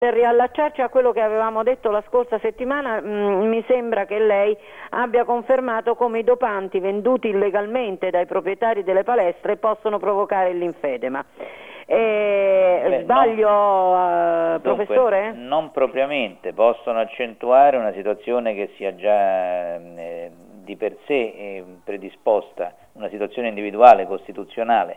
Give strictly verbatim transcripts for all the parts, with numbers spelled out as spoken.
Per riallacciarci a quello che avevamo detto la scorsa settimana, mh, mi sembra che lei abbia confermato come i dopanti venduti illegalmente dai proprietari delle palestre possono provocare il linfedema. Eh, Beh, sbaglio, non, uh, professore? Dunque, non propriamente, possono accentuare una situazione che sia già eh, di per sé eh, predisposta, una situazione individuale, costituzionale,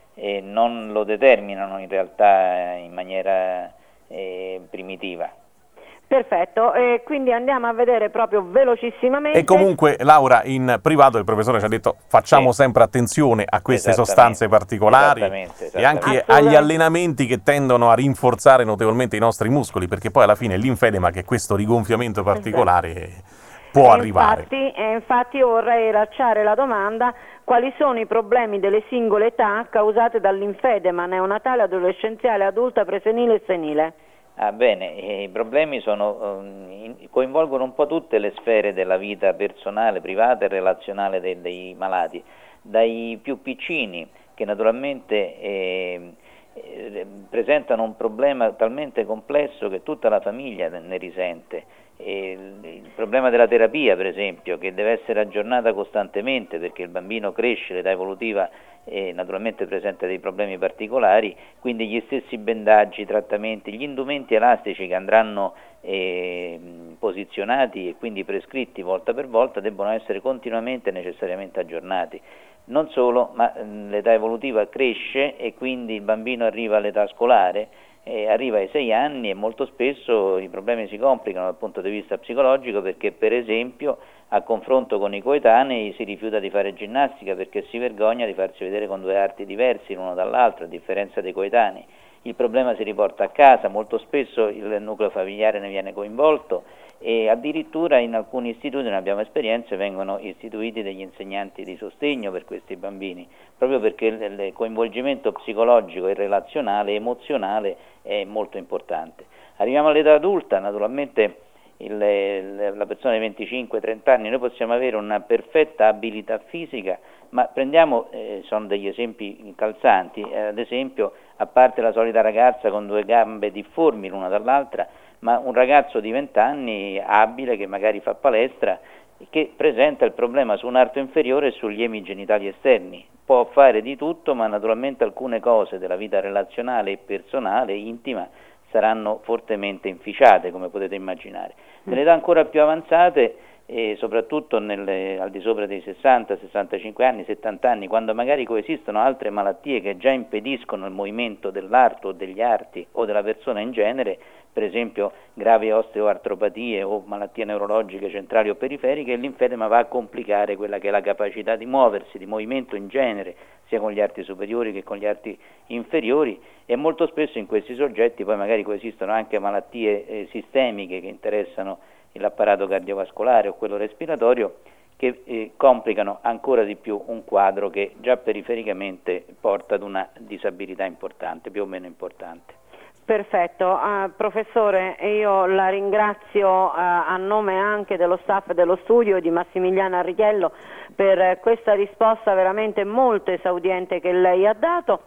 e non lo determinano in realtà in maniera eh, primitiva. Perfetto, e quindi andiamo a vedere proprio velocissimamente. E comunque, Laura, in privato il professore ci ha detto facciamo Sì. sempre attenzione a queste Esattamente, sostanze particolari esattamente, e anche Assolutamente. agli allenamenti che tendono a rinforzare notevolmente i nostri muscoli, perché poi alla fine l'infedema, che è questo rigonfiamento particolare, può E arrivare. infatti, e infatti io vorrei lasciare la domanda: quali sono i problemi delle singole età causate dall'infedema neonatale, adolescenziale, adulta, presenile e senile? Ah, bene, i problemi sono, um, coinvolgono un po' tutte le sfere della vita personale, privata e relazionale dei, dei malati, dai più piccini che naturalmente eh, eh, presentano un problema talmente complesso che tutta la famiglia ne risente. E il, il problema della terapia, per esempio, che deve essere aggiornata costantemente perché il bambino cresce, l'età evolutiva e naturalmente presenta dei problemi particolari, quindi gli stessi bendaggi, i trattamenti, gli indumenti elastici che andranno eh, posizionati e quindi prescritti volta per volta debbono essere continuamente e necessariamente aggiornati. Non solo, ma mh, l'età evolutiva cresce e quindi il bambino arriva all'età scolare, eh, arriva ai sei anni e molto spesso i problemi si complicano dal punto di vista psicologico perché, per esempio, a confronto con i coetanei si rifiuta di fare ginnastica perché si vergogna di farsi vedere con due arti diversi l'uno dall'altro, a differenza dei coetanei. Il problema si riporta a casa, molto spesso il nucleo familiare ne viene coinvolto e addirittura in alcuni istituti, ne abbiamo esperienze, vengono istituiti degli insegnanti di sostegno per questi bambini, proprio perché il coinvolgimento psicologico e relazionale, emozionale è molto importante. Arriviamo all'età adulta, naturalmente il, la persona di venticinque trenta anni, noi possiamo avere una perfetta abilità fisica, ma prendiamo, eh, sono degli esempi calzanti, eh, ad esempio, a parte la solita ragazza con due gambe difformi l'una dall'altra, ma un ragazzo di venti anni abile che magari fa palestra che presenta il problema su un arto inferiore e sugli emi genitali esterni. Può fare di tutto, ma naturalmente alcune cose della vita relazionale e personale, intima, saranno fortemente inficiate, come potete immaginare. Nelle età ancora più avanzate, e soprattutto nelle, al di sopra dei sessanta sessantacinque anni, settanta anni, quando magari coesistono altre malattie che già impediscono il movimento dell'arto o degli arti o della persona in genere, per esempio gravi osteoartropatie o malattie neurologiche centrali o periferiche, l'infedema va a complicare quella che è la capacità di muoversi, di movimento in genere, sia con gli arti superiori che con gli arti inferiori, e molto spesso in questi soggetti poi magari coesistono anche malattie eh, sistemiche che interessano l'apparato cardiovascolare o quello respiratorio, che eh, complicano ancora di più un quadro che già perifericamente porta ad una disabilità importante, più o meno importante. Perfetto, uh, professore, io la ringrazio uh, a nome anche dello staff dello studio e di Massimiliano Arrighello per questa risposta veramente molto esaudiente che lei ha dato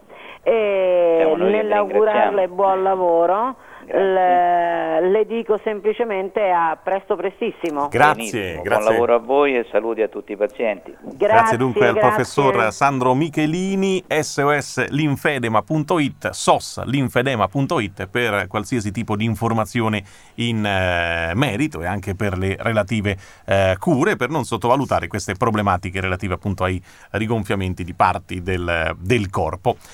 e nell'augurarle buon lavoro. Le, le dico semplicemente a presto prestissimo. Grazie, grazie. Buon lavoro a voi e saluti a tutti i pazienti. Grazie, grazie dunque al grazie. professor Sandro Michelini, S O S linfedema punto it, S O S linfedema punto it per qualsiasi tipo di informazione in eh, merito e anche per le relative eh, cure, per non sottovalutare queste problematiche relative appunto ai rigonfiamenti di parti del, del corpo.